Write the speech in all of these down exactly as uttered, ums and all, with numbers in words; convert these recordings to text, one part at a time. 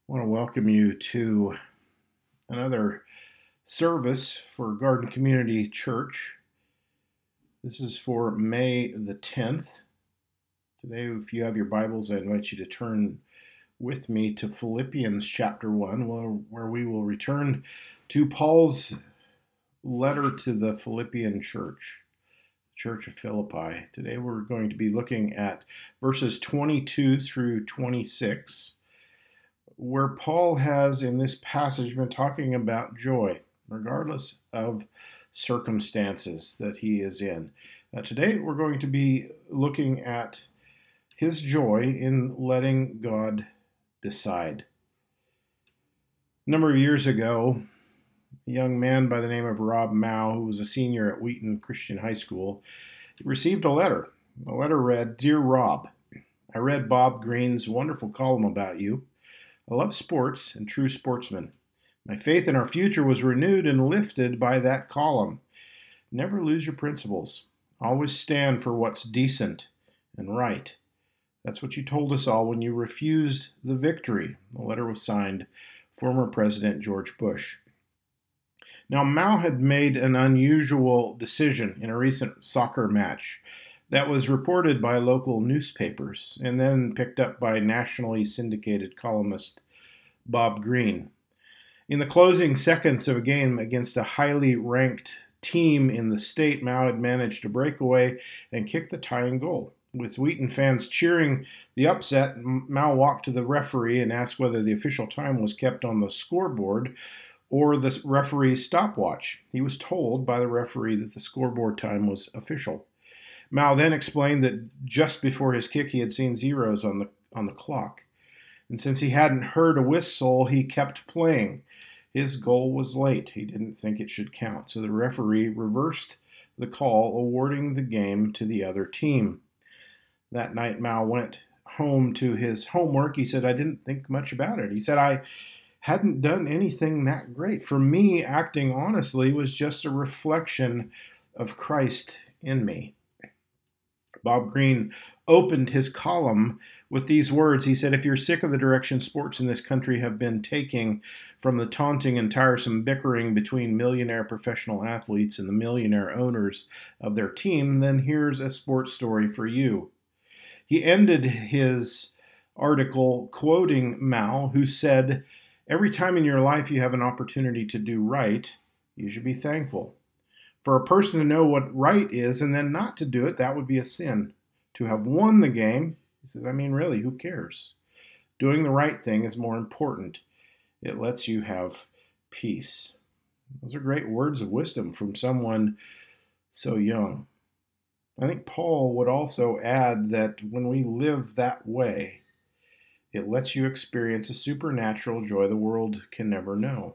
I want to welcome you to another service for Garden Community Church. This is for May the tenth. Today, if you have your Bibles, I invite you to turn with me to Philippians chapter one, where we will return to Paul's letter to the Philippian church, Church of Philippi. Today, we're going to be looking at verses twenty-two through twenty-six. Where Paul has in this passage been talking about joy, regardless of circumstances that he is in. Uh, today we're going to be looking at his joy in letting God decide. A number of years ago, a young man by the name of Rob Mao, who was a senior at Wheaton Christian High School, received a letter. The letter read, "Dear Rob, I read Bob Green's wonderful column about you. I love sports and true sportsmen. My faith in our future was renewed and lifted by that column. Never lose your principles. Always stand for what's decent and right. That's what you told us all when you refused the victory." The letter was signed former President George Bush. Now, Mao had made an unusual decision in a recent soccer match that was reported by local newspapers and then picked up by nationally syndicated columnist Bob Green. In the closing seconds of a game against a highly ranked team in the state, Mao had managed to break away and kick the tying goal. With Wheaton fans cheering the upset, Mao walked to the referee and asked whether the official time was kept on the scoreboard or the referee's stopwatch. He was told by the referee that the scoreboard time was official. Mao then explained that just before his kick he had seen zeros on the on the clock. And since he hadn't heard a whistle, he kept playing. His goal was late. He didn't think it should count. So the referee reversed the call, awarding the game to the other team. That night, Mao went home to his homework. He said, "I didn't think much about it." He said, "I hadn't done anything that great. For me, acting honestly was just a reflection of Christ in me." Bob Green opened his column with these words. He said, "If you're sick of the direction sports in this country have been taking, from the taunting and tiresome bickering between millionaire professional athletes and the millionaire owners of their team, then here's a sports story for you." He ended his article quoting Mao, who said, "Every time in your life you have an opportunity to do right, you should be thankful. For a person to know what right is and then not to do it, that would be a sin. To have won the game," he says, "I mean, really, who cares? Doing the right thing is more important. It lets you have peace." Those are great words of wisdom from someone so young. I think Paul would also add that when we live that way, it lets you experience a supernatural joy the world can never know.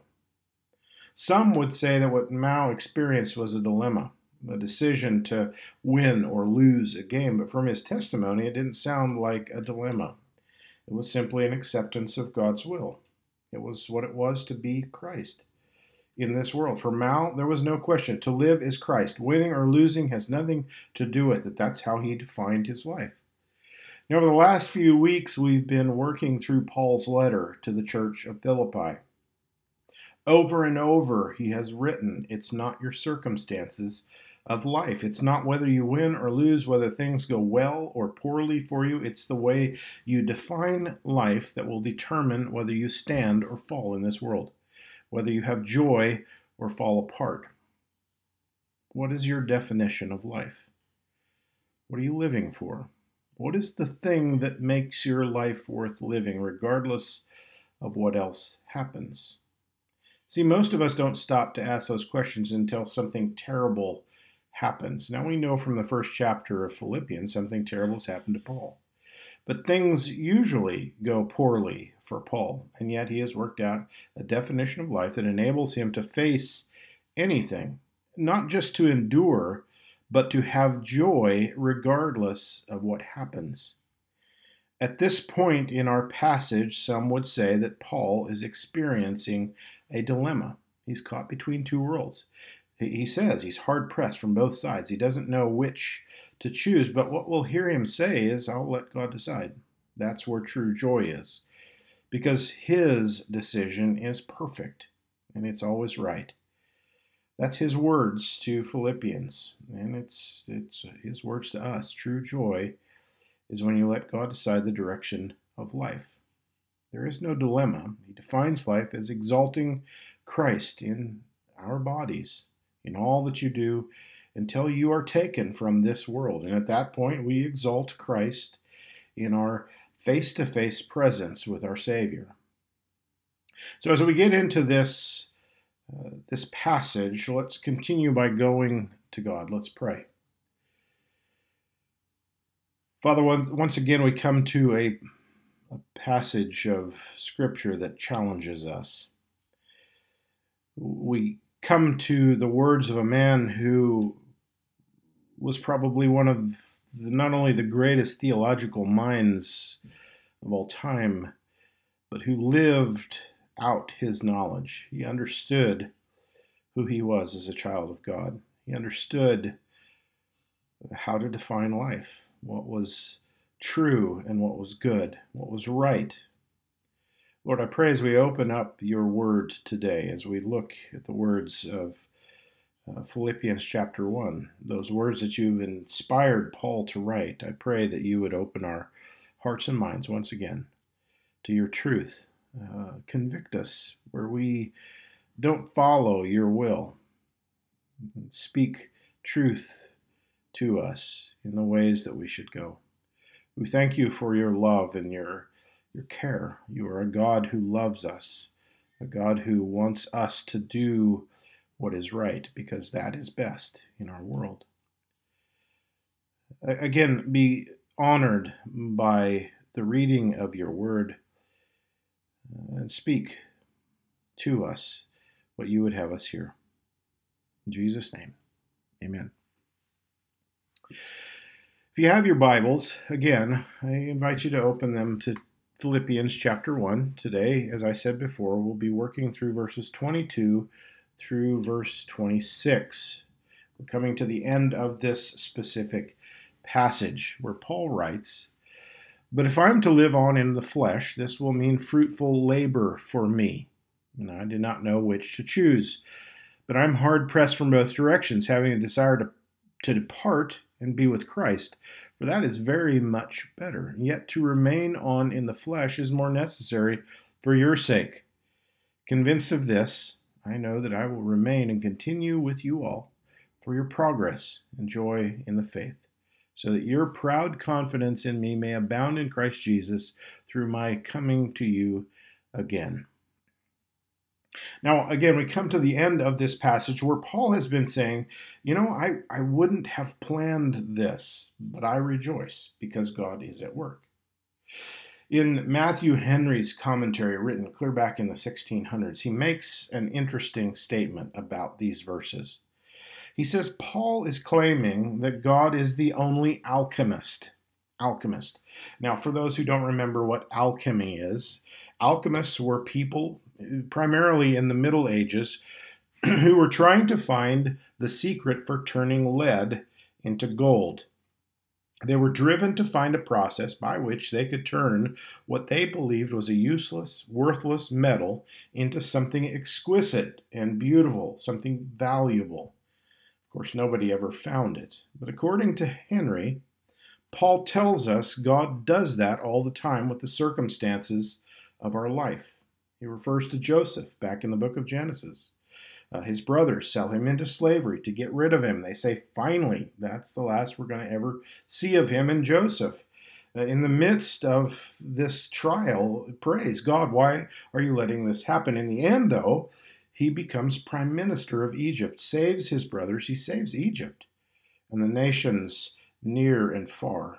Some would say that what Mao experienced was a dilemma, a decision to win or lose a game, but from his testimony, it didn't sound like a dilemma. It was simply an acceptance of God's will. It was what it was to be Christ in this world. For Mao, there was no question. To live is Christ. Winning or losing has nothing to do with it. That's how he defined his life. Now, over the last few weeks, we've been working through Paul's letter to the church of Philippi. Over and over, he has written, it's not your circumstances of life. It's not whether you win or lose, whether things go well or poorly for you. It's the way you define life that will determine whether you stand or fall in this world, whether you have joy or fall apart. What is your definition of life? What are you living for? What is the thing that makes your life worth living, regardless of what else happens? See, most of us don't stop to ask those questions until something terrible happens. Now, we know from the first chapter of Philippians something terrible has happened to Paul. But things usually go poorly for Paul, and yet he has worked out a definition of life that enables him to face anything, not just to endure, but to have joy regardless of what happens. At this point in our passage, some would say that Paul is experiencing a dilemma. He's caught between two worlds. He says he's hard-pressed from both sides. He doesn't know which to choose, but what we'll hear him say is, I'll let God decide. That's where true joy is. because his decision is perfect and it's always right. That's his words to Philippians, and it's it's his words to us. True joy is when you let God decide the direction of life. There is no dilemma. He defines life as exalting Christ in our bodies, in all that you do, until you are taken from this world. And at that point, we exalt Christ in our face-to-face presence with our Savior. So as we get into this, uh, this passage, let's continue by going to God. Let's pray. Father, once again, we come to a, a passage of Scripture that challenges us. We come to the words of a man who was probably one of the, not only the greatest theological minds of all time, but who lived out his knowledge. He understood who he was as a child of God. He understood how to define life, what was true and what was good, what was right. Lord, I pray as we open up your word today, as we look at the words of uh, Philippians chapter one, those words that you've inspired Paul to write, I pray that you would open our hearts and minds once again to your truth. Uh, convict us where we don't follow your will. Speak truth to us in the ways that we should go. We thank you for your love and your, your care. You are a God who loves us, a God who wants us to do what is right, because that is best in our world. Again, be honored by the reading of your word, and speak to us what you would have us hear. In Jesus' name, amen. If you have your Bibles, again, I invite you to open them to Philippians chapter one. Today, as I said before, we'll be working through verses twenty-two through verse twenty-six. We're coming to the end of this specific passage where Paul writes, "But if I'm to live on in the flesh, this will mean fruitful labor for me. And I do not know which to choose. But I'm hard-pressed from both directions, having a desire to, to depart and be with Christ, for that is very much better. And yet to remain on in the flesh is more necessary for your sake. Convinced of this, I know that I will remain and continue with you all for your progress and joy in the faith, so that your proud confidence in me may abound in Christ Jesus through my coming to you again." Now, again, we come to the end of this passage where Paul has been saying, you know, I, I wouldn't have planned this, but I rejoice because God is at work. In Matthew Henry's commentary, written clear back in the sixteen hundreds, he makes an interesting statement about these verses. He says, Paul is claiming that God is the only alchemist. Alchemist. Now, for those who don't remember what alchemy is, alchemists were people, primarily in the Middle Ages, who were trying to find the secret for turning lead into gold. They were driven to find a process by which they could turn what they believed was a useless, worthless metal into something exquisite and beautiful, something valuable. Of course, nobody ever found it. But according to Henry, Paul tells us God does that all the time with the circumstances of our life. He refers to Joseph back in the book of Genesis. Uh, his brothers sell him into slavery to get rid of him. They say, finally, that's the last we're going to ever see of him and Joseph. Uh, in the midst of this trial, praise God, why are you letting this happen? In the end, though, he becomes prime minister of Egypt, saves his brothers, he saves Egypt and the nations near and far.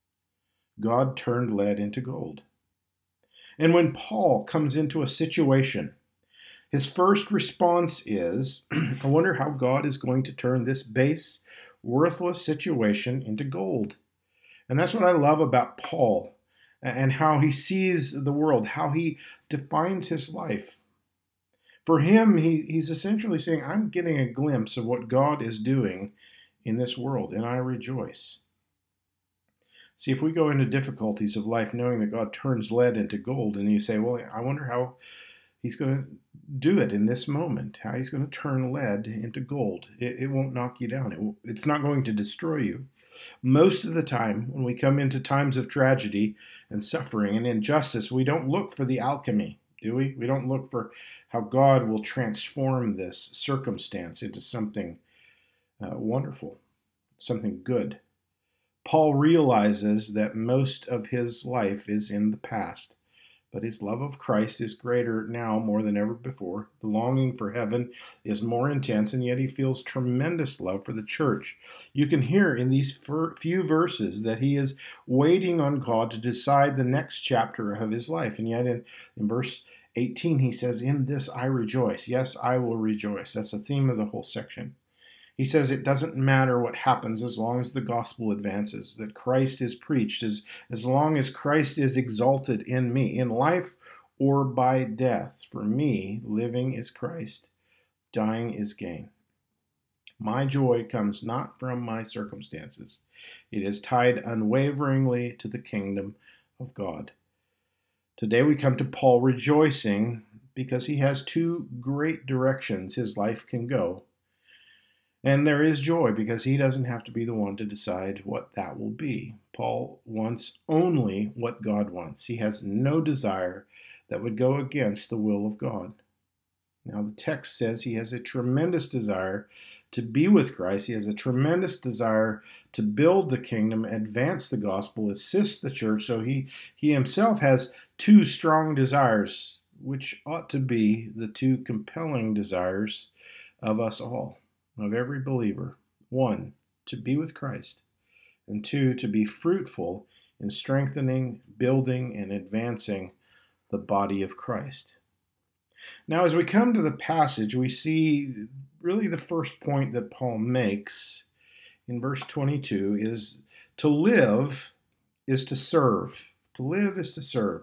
God turned lead into gold. And when Paul comes into a situation, his first response is, I wonder how God is going to turn this base, worthless situation into gold. And that's what I love about Paul and how he sees the world, how he defines his life. For him, he, he's essentially saying, I'm getting a glimpse of what God is doing in this world, and I rejoice. See, if we go into difficulties of life knowing that God turns lead into gold, and you say, well, I wonder how he's going to do it in this moment, how he's going to turn lead into gold. It, it won't knock you down. It, it's not going to destroy you. Most of the time, when we come into times of tragedy and suffering and injustice, we don't look for the alchemy, do we? We don't look for how God will transform this circumstance into something uh, wonderful, something good. Paul realizes that most of his life is in the past, but his love of Christ is greater now more than ever before. The longing for heaven is more intense, and yet he feels tremendous love for the church. You can hear in these few verses that he is waiting on God to decide the next chapter of his life, and yet in, in verse eighteen he says, "In this I rejoice." Yes, I will rejoice. That's the theme of the whole section. He says it doesn't matter what happens as long as the gospel advances, that Christ is preached, as, as long as Christ is exalted in me, in life or by death. For me, living is Christ, dying is gain. My joy comes not from my circumstances. It is tied unwaveringly to the kingdom of God. Today we come to Paul rejoicing because he has two great directions his life can go. And there is joy because he doesn't have to be the one to decide what that will be. Paul wants only what God wants. He has no desire that would go against the will of God. Now, the text says he has a tremendous desire to be with Christ. He has a tremendous desire to build the kingdom, advance the gospel, assist the church. So he, he himself has two strong desires, which ought to be the two compelling desires of us all, of every believer. One, to be with Christ, and two, to be fruitful in strengthening, building, and advancing the body of Christ. Now, as we come to the passage, we see really the first point that Paul makes in verse twenty-two is to live is to serve. To live is to serve.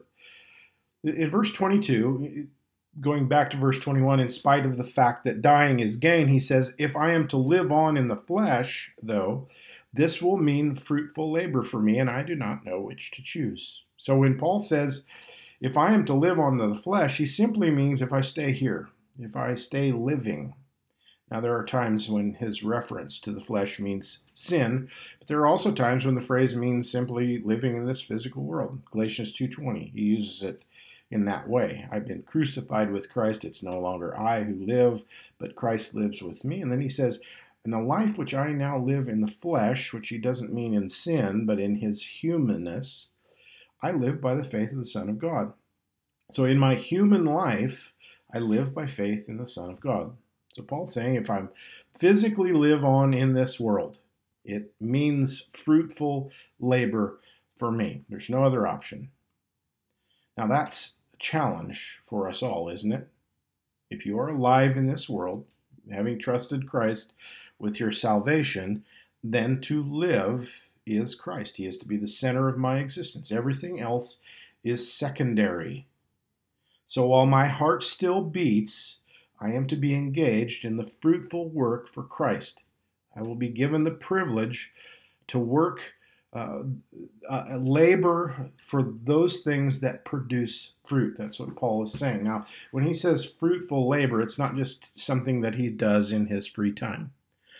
In verse twenty-two, going back to verse twenty-one, in spite of the fact that dying is gain, he says, if I am to live on in the flesh, though, this will mean fruitful labor for me, and I do not know which to choose. So when Paul says, if I am to live on the flesh, he simply means if I stay here, if I stay living. Now, there are times when his reference to the flesh means sin, but there are also times when the phrase means simply living in this physical world. Galatians two twenty, he uses it in that way. I've been crucified with Christ. It's no longer I who live, but Christ lives with me. And then he says, and the life which I now live in the flesh, which he doesn't mean in sin, but in his humanness, I live by the faith of the Son of God. So in my human life, I live by faith in the Son of God. So Paul's saying if I physically live on in this world, it means fruitful labor for me. There's no other option. Now that's a challenge for us all, isn't it? If you are alive in this world, having trusted Christ with your salvation, then to live is Christ. He is to be the center of my existence. Everything else is secondary. So while my heart still beats, I am to be engaged in the fruitful work for Christ. I will be given the privilege to work, uh, uh, labor for those things that produce fruit. That's what Paul is saying. Now, when he says fruitful labor, it's not just something that he does in his free time.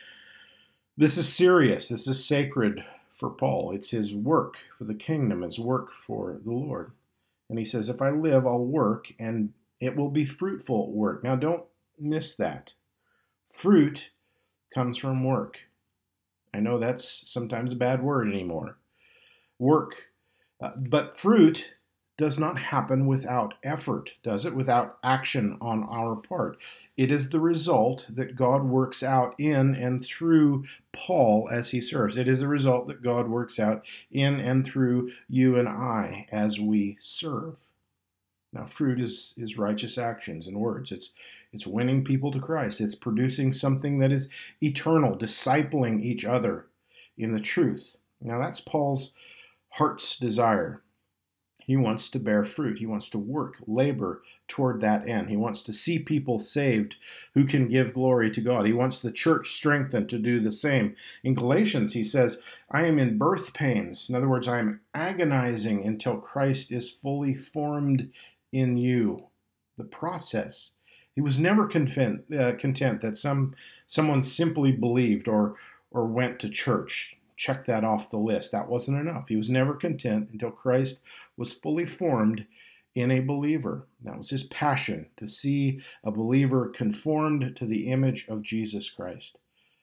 This is serious. This is sacred for Paul. It's his work for the kingdom, his work for the Lord. And he says, if I live, I'll work, and it will be fruitful work. Now, don't miss that. Fruit comes from work. I know that's sometimes a bad word anymore. Work. Uh, but fruit does not happen without effort, does it? Without action on our part. It is the result that God works out in and through Paul as he serves. It is the result that God works out in and through you and I as we serve. Now, fruit is, is righteous actions and words. It's, it's winning people to Christ. It's producing something that is eternal, discipling each other in the truth. Now, that's Paul's heart's desire. He wants to bear fruit. He wants to work, labor toward that end. He wants to see people saved who can give glory to God. He wants the church strengthened to do the same. In Galatians, he says, I am in birth pains. In other words, I am agonizing until Christ is fully formed in you. The process. He was never content, uh, content that some someone simply believed or or went to church. Check that off the list. That wasn't enough. He was never content until Christ was fully formed in a believer. That was his passion, to see a believer conformed to the image of Jesus Christ.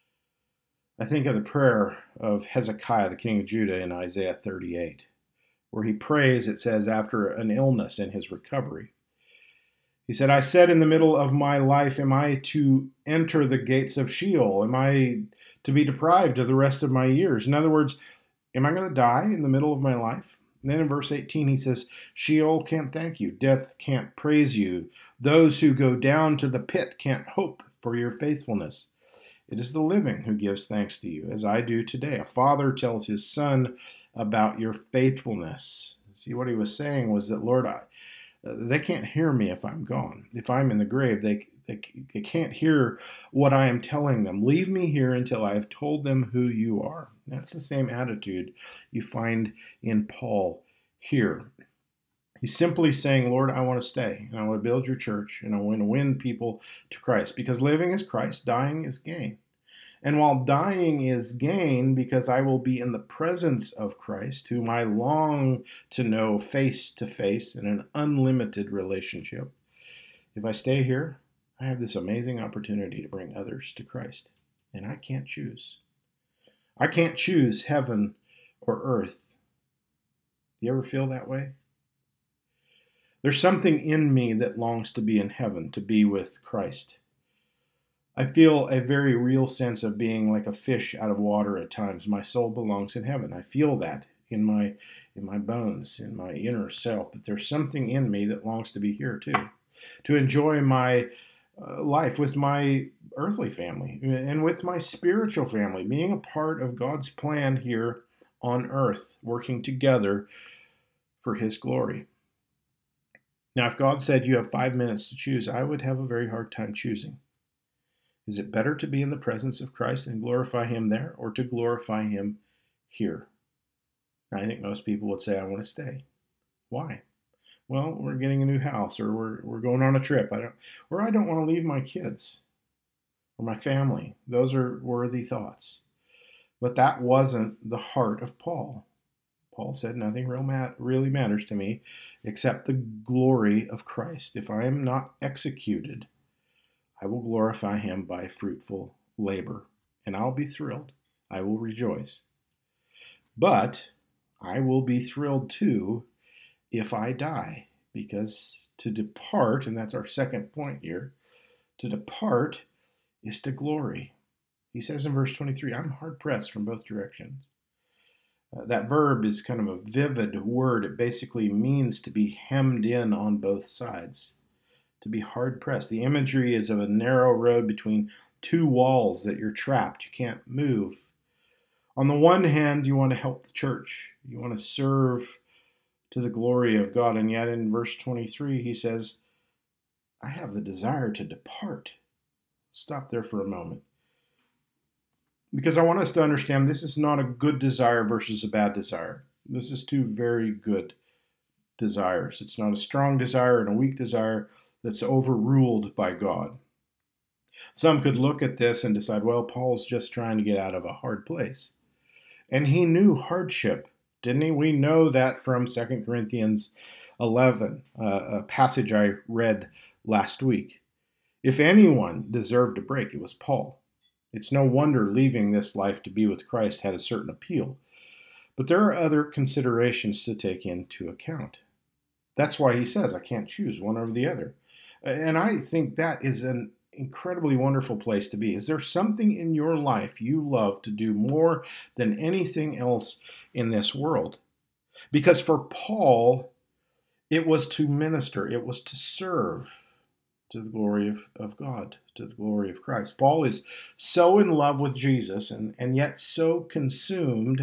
I think of the prayer of Hezekiah, the king of Judah, in Isaiah thirty-eight, where he prays, it says, after an illness in his recovery. He said, I said in the middle of my life, am I to enter the gates of Sheol? Am I to be deprived of the rest of my years? In other words, am I going to die in the middle of my life? And then in verse eighteen, he says, Sheol can't thank you. Death can't praise you. Those who go down to the pit can't hope for your faithfulness. It is the living who gives thanks to you, as I do today. A father tells his son about your faithfulness. See, what he was saying was that, Lord, I, they can't hear me if I'm gone. If I'm in the grave, they, they, they can't hear what I am telling them. Leave me here until I have told them who you are. That's the same attitude you find in Paul here. He's simply saying, Lord, I want to stay, and I want to build your church, and I want to win people to Christ. Because living is Christ, dying is gain. And while dying is gain, because I will be in the presence of Christ, whom I long to know face to face in an unlimited relationship, if I stay here, I have this amazing opportunity to bring others to Christ. And I can't choose. I can't choose heaven or earth. Do you ever feel that way? There's something in me that longs to be in heaven, to be with Christ. I feel a very real sense of being like a fish out of water at times. My soul belongs in heaven. I feel that in my in my bones, in my inner self. But there's something in me that longs to be here too, to enjoy my uh, life with my earthly family and with my spiritual family, being a part of God's plan here on earth, working together for His glory. Now, if God said you have five minutes to choose, I would have a very hard time choosing. Is it better to be in the presence of Christ and glorify Him there, or to glorify Him here? Now, I think most people would say, I want to stay. Why? Well, we're getting a new house, or we're we're going on a trip. I don't, or I don't want to leave my kids or my family. Those are worthy thoughts. But that wasn't the heart of Paul. Paul said, nothing real mat- really matters to me except the glory of Christ. If I am not executed, I will glorify Him by fruitful labor, and I'll be thrilled. I will rejoice. But I will be thrilled too if I die, because to depart, and that's our second point here, to depart is to glory. He says in verse twenty-three, I'm hard-pressed from both directions. Uh, that verb is kind of a vivid word. It basically means to be hemmed in on both sides, to be hard-pressed. The imagery is of a narrow road between two walls that you're trapped. You can't move. On the one hand, you want to help the church. You want to serve to the glory of God. And yet in verse twenty-three, he says, I have the desire to depart. Stop there for a moment. Because I want us to understand this is not a good desire versus a bad desire. This is two very good desires. It's not a strong desire and a weak desire that's overruled by God. Some could look at this and decide, well, Paul's just trying to get out of a hard place. And he knew hardship, didn't he? We know that from Second Corinthians eleven, uh, a passage I read last week. If anyone deserved a break, it was Paul. It's no wonder leaving this life to be with Christ had a certain appeal. But there are other considerations to take into account. That's why he says, I can't choose one over the other. And I think that is an incredibly wonderful place to be. Is there something in your life you love to do more than anything else in this world? Because for Paul, it was to minister, it was to serve to the glory of, of God, to the glory of Christ. Paul is so in love with Jesus and, and yet so consumed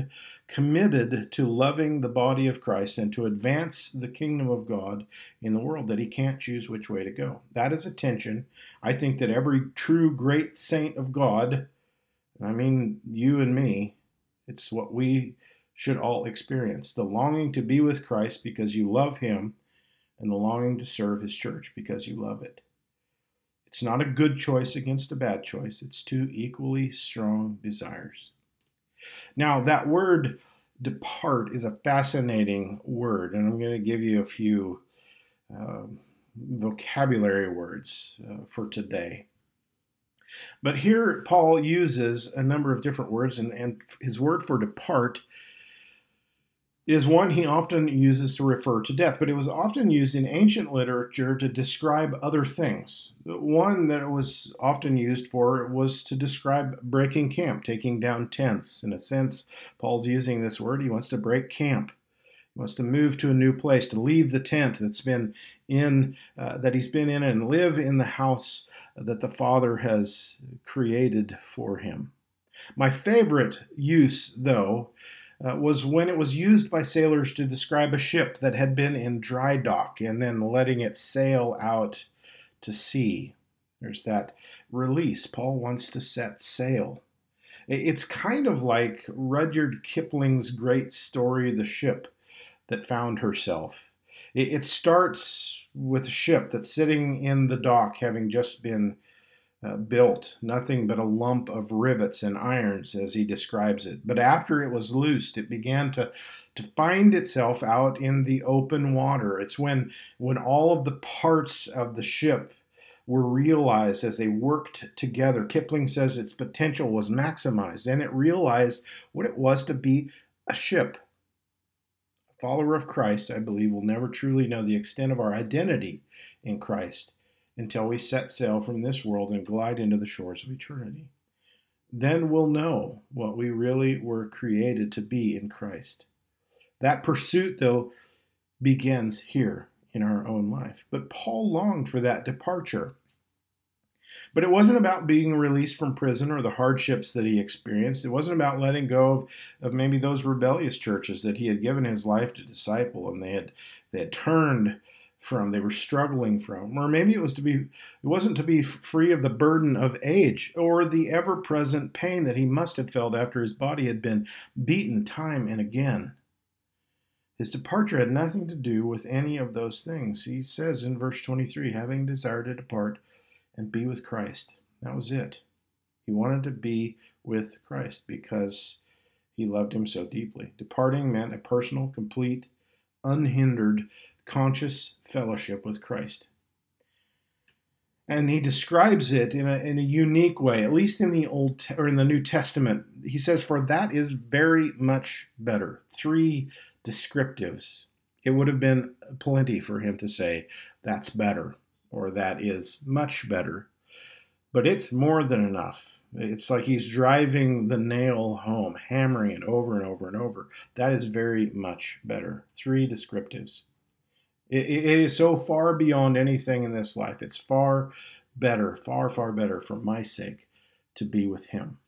committed to loving the body of Christ and to advance the kingdom of God in the world, that he can't choose which way to go. That is a tension. I think that every true great saint of God, I mean you and me, it's what we should all experience. The longing to be with Christ because you love him, and the longing to serve his church because you love it. It's not a good choice against a bad choice. It's two equally strong desires. Now, that word depart is a fascinating word, and I'm going to give you a few uh, vocabulary words uh, for today. But here, Paul uses a number of different words, and, and his word for depart is one he often uses to refer to death, but it was often used in ancient literature to describe other things. One that it was often used for was to describe breaking camp, taking down tents. In a sense, Paul's using this word. He wants to break camp. He wants to move to a new place, to leave the tent that's been in, uh, that he's been in, and live in the house that the Father has created for him. My favorite use, though, Uh, was when it was used by sailors to describe a ship that had been in dry dock and then letting it sail out to sea. There's that release. Paul wants to set sail. It's kind of like Rudyard Kipling's great story, The Ship That Found Herself. It starts with a ship that's sitting in the dock, having just been Uh, built, nothing but a lump of rivets and irons, as he describes it. But after it was loosed, it began to, to find itself out in the open water. It's when, when all of the parts of the ship were realized as they worked together. Kipling says its potential was maximized, and it realized what it was to be a ship. A follower of Christ, I believe, will never truly know the extent of our identity in Christ until we set sail from this world and glide into the shores of eternity. Then we'll know what we really were created to be in Christ. That pursuit, though, begins here in our own life. But Paul longed for that departure. But it wasn't about being released from prison or the hardships that he experienced. It wasn't about letting go of, of maybe those rebellious churches that he had given his life to disciple, and they had, they had turned from, they were struggling from. Or maybe it was to be, it wasn't to be free of the burden of age or the ever-present pain that he must have felt after his body had been beaten time and again. His departure had nothing to do with any of those things. He says in verse twenty-three, having desired to depart and be with Christ. That was it. He wanted to be with Christ because he loved him so deeply. Departing meant a personal, complete, unhindered, conscious fellowship with Christ. And he describes it in a, in a unique way, at least in the Old Te- or in the New Testament. He says, for that is very much better. Three descriptives. It would have been plenty for him to say, that's better, or that is much better. But it's more than enough. It's like he's driving the nail home, hammering it over and over and over. That is very much better. Three descriptives. It, it is so far beyond anything in this life. It's far better, far, far better for my sake to be with him.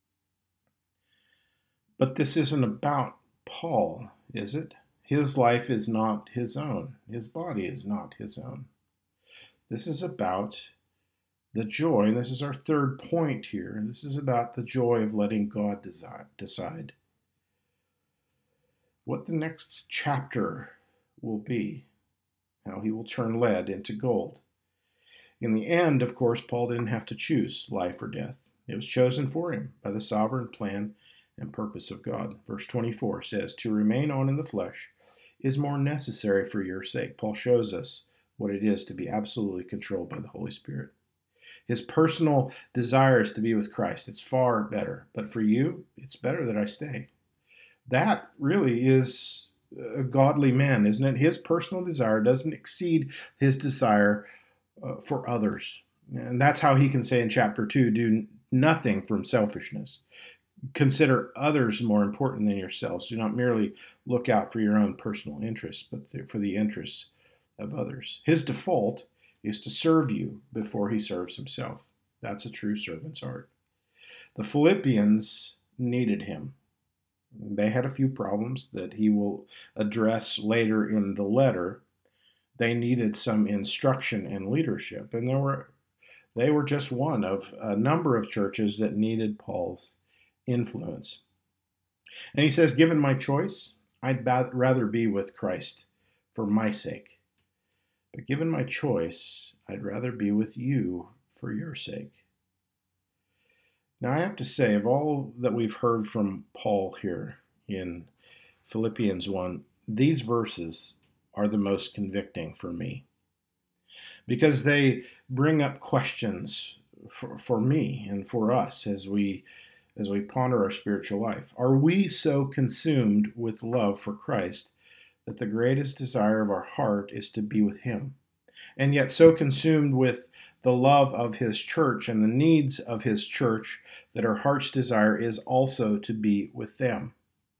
But this isn't about Paul, is it? His life is not his own. His body is not his own. This is about the joy, and this is our third point here. This is about the joy of letting God decide what the next chapter will be. How he will turn lead into gold. In the end, of course, Paul didn't have to choose life or death. It was chosen for him by the sovereign plan and purpose of God. Verse twenty-four says, to remain on in the flesh is more necessary for your sake. Paul shows us what it is to be absolutely controlled by the Holy Spirit. His personal desire is to be with Christ. It's far better. But for you, it's better that I stay. That really is a godly man, isn't it? His personal desire doesn't exceed his desire uh, for others. And that's how he can say in chapter two, do nothing from selfishness. Consider others more important than yourselves. Do not merely look out for your own personal interests, but for the interests of others. His default is to serve you before he serves himself. That's a true servant's heart. The Philippians needed him. They had a few problems that he will address later in the letter. They needed some instruction and leadership, and there were they were just one of a number of churches that needed Paul's influence. And he says, given my choice, I'd rather be with Christ for my sake. But given my choice, I'd rather be with you for your sake. Now, I have to say, of all that we've heard from Paul here in Philippians one, these verses are the most convicting for me, because they bring up questions for, for me and for us as we as we ponder our spiritual life. Are we so consumed with love for Christ that the greatest desire of our heart is to be with him, and yet so consumed with the love of his church and the needs of his church that our heart's desire is also to be with them?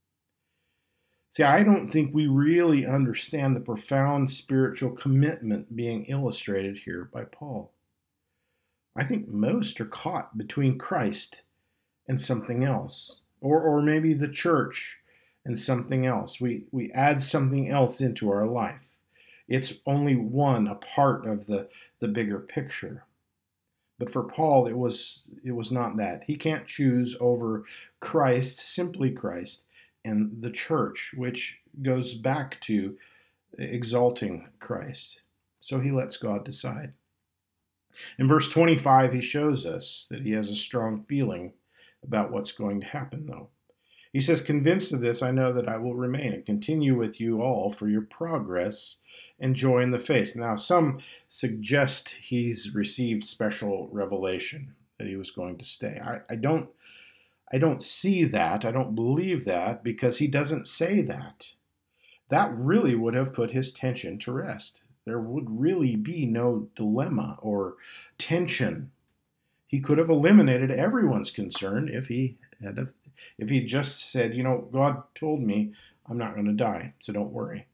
See, I don't think we really understand the profound spiritual commitment being illustrated here by Paul. I think most are caught between Christ and something else, or, or maybe the church and something else. We, we add something else into our life. It's only one, a part of the, the bigger picture. But for Paul, it was it was not that. He can't choose over Christ, simply Christ, and the church, which goes back to exalting Christ. So he lets God decide. In verse twenty-five, he shows us that he has a strong feeling about what's going to happen, though. He says, convinced of this, I know that I will remain and continue with you all for your progress and joy in the faith. Now, some suggest he's received special revelation that he was going to stay. I, I don't I don't see that. I don't believe that, because he doesn't say that. That really would have put his tension to rest. There would really be no dilemma or tension. He could have eliminated everyone's concern if he had a, if he just said, you know, God told me I'm not going to die, so don't worry.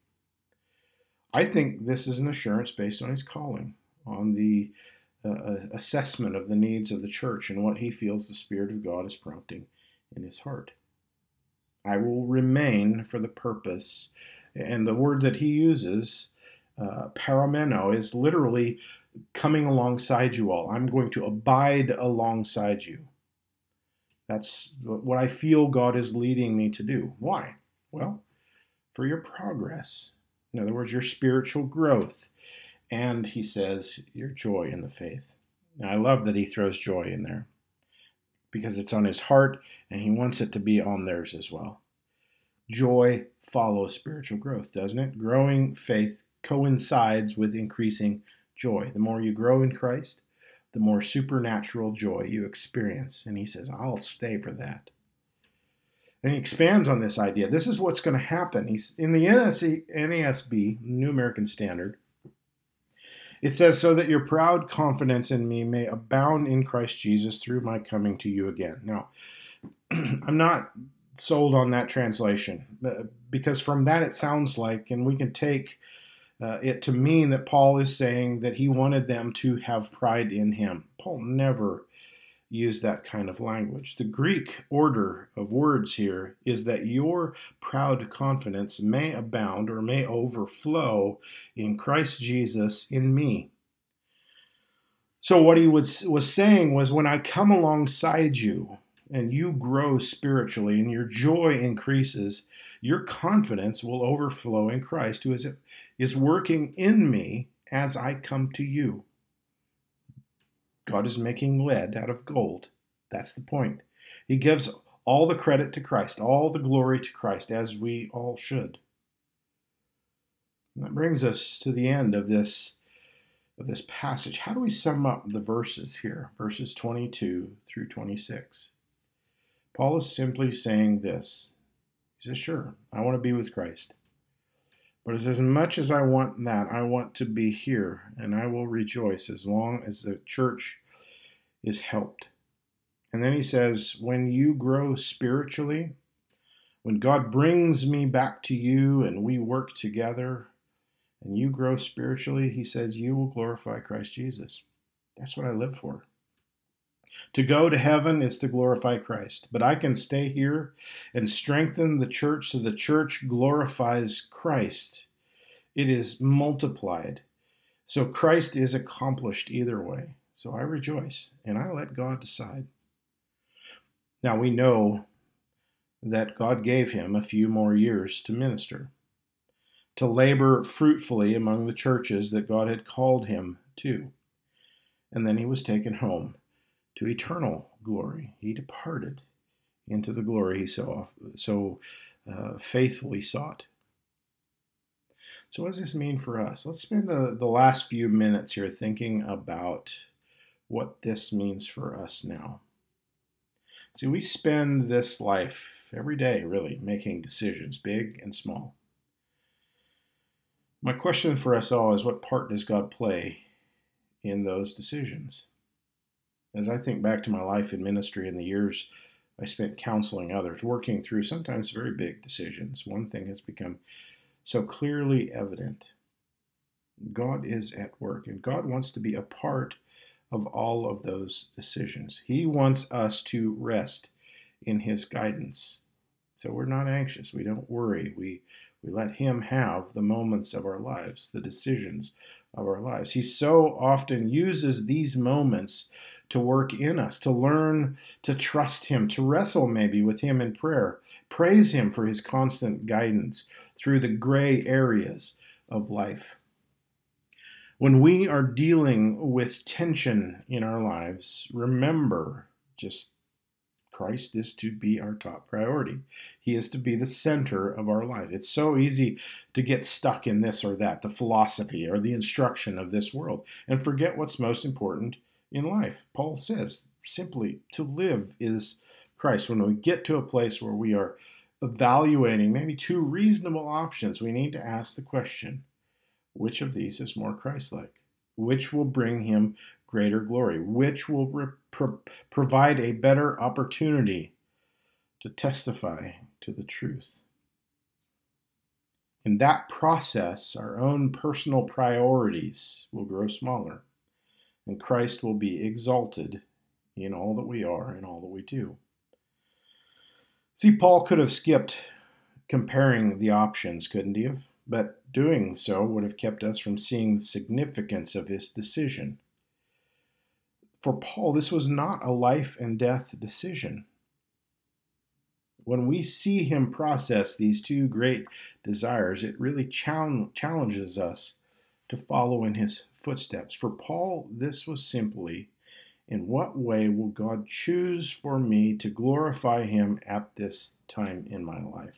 I think this is an assurance based on his calling, on the uh, assessment of the needs of the church and what he feels the Spirit of God is prompting in his heart. I will remain for the purpose, and the word that he uses, uh, parameno, is literally coming alongside you all. I'm going to abide alongside you. That's what I feel God is leading me to do. Why? Well, for your progress. In other words, your spiritual growth. And he says, your joy in the faith. Now, I love that he throws joy in there, because it's on his heart and he wants it to be on theirs as well. Joy follows spiritual growth, doesn't it? Growing faith coincides with increasing joy. The more you grow in Christ, the more supernatural joy you experience. And he says, I'll stay for that. And he expands on this idea. This is what's going to happen. He's in the N A S B, New American Standard. It says, so that your proud confidence in me may abound in Christ Jesus through my coming to you again. Now, I'm not sold on that translation, because from that it sounds like, and we can take uh, it to mean that Paul is saying that he wanted them to have pride in him. Paul never used that kind of language. The Greek order of words here is that your proud confidence may abound or may overflow in Christ Jesus in me. So what he was, was saying was, when I come alongside you and you grow spiritually and your joy increases, your confidence will overflow in Christ, who is, is working in me as I come to you. God is making lead out of gold. That's the point. He gives all the credit to Christ, all the glory to Christ, as we all should. And that brings us to the end of this, of this passage. How do we sum up the verses here, verses twenty-two through twenty-six? Paul is simply saying this. He says, sure, I want to be with Christ. But as much as I want that, I want to be here, and I will rejoice as long as the church is helped. And then he says, when you grow spiritually, when God brings me back to you and we work together, and you grow spiritually, he says, you will glorify Christ Jesus. That's what I live for. To go to heaven is to glorify Christ. But I can stay here and strengthen the church so the church glorifies Christ. It is multiplied. So Christ is accomplished either way. So I rejoice and I let God decide. Now we know that God gave him a few more years to minister, to labor fruitfully among the churches that God had called him to. And then he was taken home to eternal glory. He departed into the glory he so, so uh, faithfully sought. So what does this mean for us? Let's spend the, the last few minutes here thinking about what this means for us now. See, we spend this life every day, really, making decisions, big and small. My question for us all is, what part does God play in those decisions? As I think back to my life in ministry and the years I spent counseling others, working through sometimes very big decisions, one thing has become so clearly evident. God is at work, and God wants to be a part of all of those decisions. He wants us to rest in his guidance. So we're not anxious. We don't worry. We, we let him have the moments of our lives, the decisions of our lives. He so often uses these moments to work in us, to learn to trust him, to wrestle maybe with him in prayer, praise him for his constant guidance through the gray areas of life. When we are dealing with tension in our lives, remember just Christ is to be our top priority. He is to be the center of our life. It's so easy to get stuck in this or that, the philosophy or the instruction of this world, and forget what's most important in life. Paul says simply to live is Christ. When we get to a place where we are evaluating maybe two reasonable options, we need to ask the question, which of these is more Christ-like? Which will bring him greater glory? Which will re- pro- provide a better opportunity to testify to the truth? In that process, our own personal priorities will grow smaller, and Christ will be exalted in all that we are and all that we do. See, Paul could have skipped comparing the options, couldn't he have? But doing so would have kept us from seeing the significance of his decision. For Paul, this was not a life and death decision. When we see him process these two great desires, it really challenges us to follow in his footsteps. For Paul, this was simply, in what way will God choose for me to glorify him at this time in my life?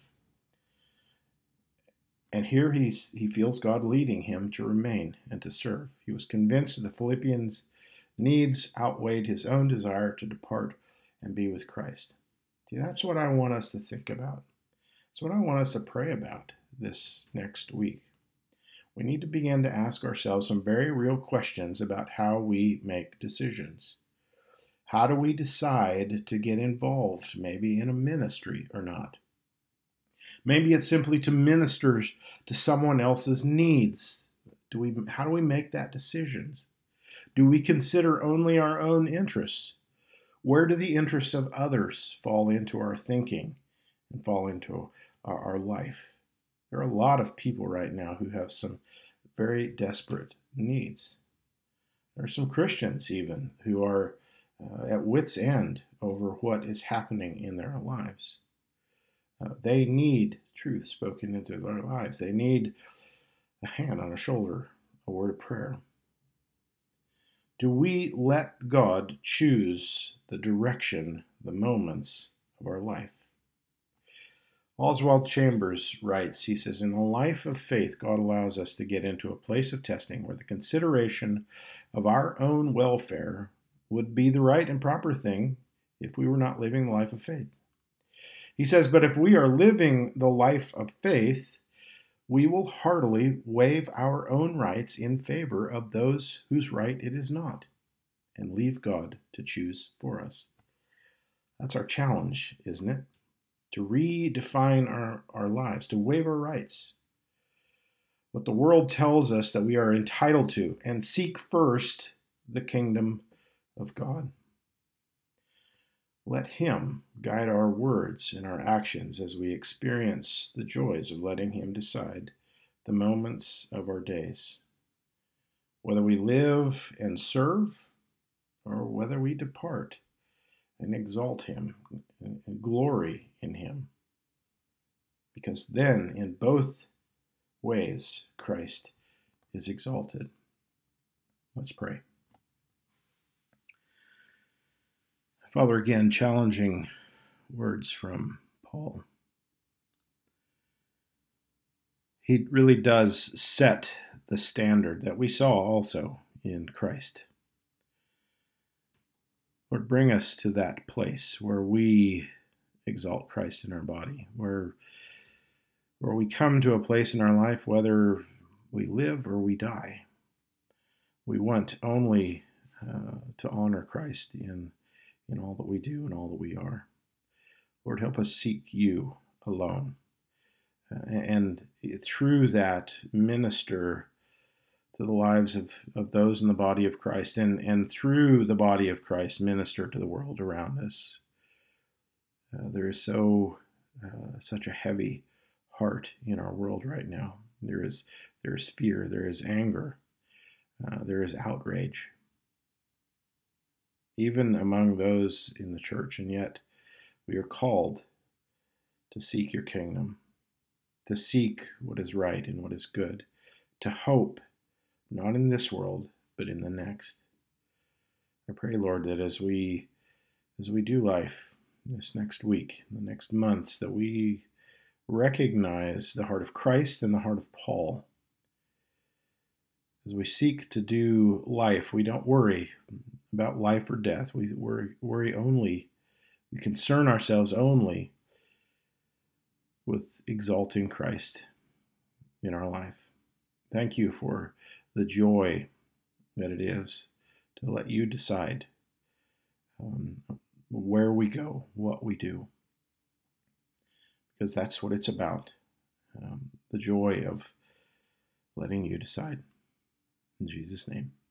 And here he's, he feels God leading him to remain and to serve. He was convinced that the Philippians' needs outweighed his own desire to depart and be with Christ. See, that's what I want us to think about. That's what I want us to pray about this next week. We need to begin to ask ourselves some very real questions about how we make decisions. How do we decide to get involved, maybe in a ministry or not? Maybe it's simply to minister to someone else's needs. Do we, how do we make that decision? Do we consider only our own interests? Where do the interests of others fall into our thinking and fall into our, our life? There are a lot of people right now who have some very desperate needs. There are some Christians even who are uh, at wit's end over what is happening in their lives. Uh, they need truth spoken into their lives. They need a hand on a shoulder, a word of prayer. Do we let God choose the direction, the moments of our life? Oswald Chambers writes, he says, in the life of faith, God allows us to get into a place of testing where the consideration of our own welfare would be the right and proper thing if we were not living the life of faith. He says, but if we are living the life of faith, we will heartily waive our own rights in favor of those whose right it is not, and leave God to choose for us. That's our challenge, isn't it? To redefine our, our lives, to waive our rights. What the world tells us that we are entitled to, and seek first the kingdom of God. Let Him guide our words and our actions as we experience the joys of letting Him decide the moments of our days, whether we live and serve or whether we depart and exalt Him and glory in Him. Because then, in both ways, Christ is exalted. Let's pray. Father, again, challenging words from Paul. He really does set the standard that we saw also in Christ. Lord, bring us to that place where we exalt Christ in our body, where, where we come to a place in our life, whether we live or we die, we want only uh, to honor Christ in in all that we do and all that we are. Lord, help us seek you alone. Uh, and through that, minister to the lives of, of those in the body of Christ, and, and through the body of Christ, minister to the world around us. Uh, there is so uh, such a heavy heart in our world right now. There is, there is fear, there is anger, uh, there is outrage, even among those in the church, and yet we are called to seek your kingdom, to seek what is right and what is good, to hope, not in this world, but in the next. I pray, Lord, that as we as we do life this next week, the next months, that we recognize the heart of Christ and the heart of Paul. As we seek to do life, we don't worry about life or death. We worry, worry only, we concern ourselves only with exalting Christ in our life. Thank you for the joy that it is to let you decide um, where we go, what we do, because that's what it's about, um, the joy of letting you decide. In Jesus' name.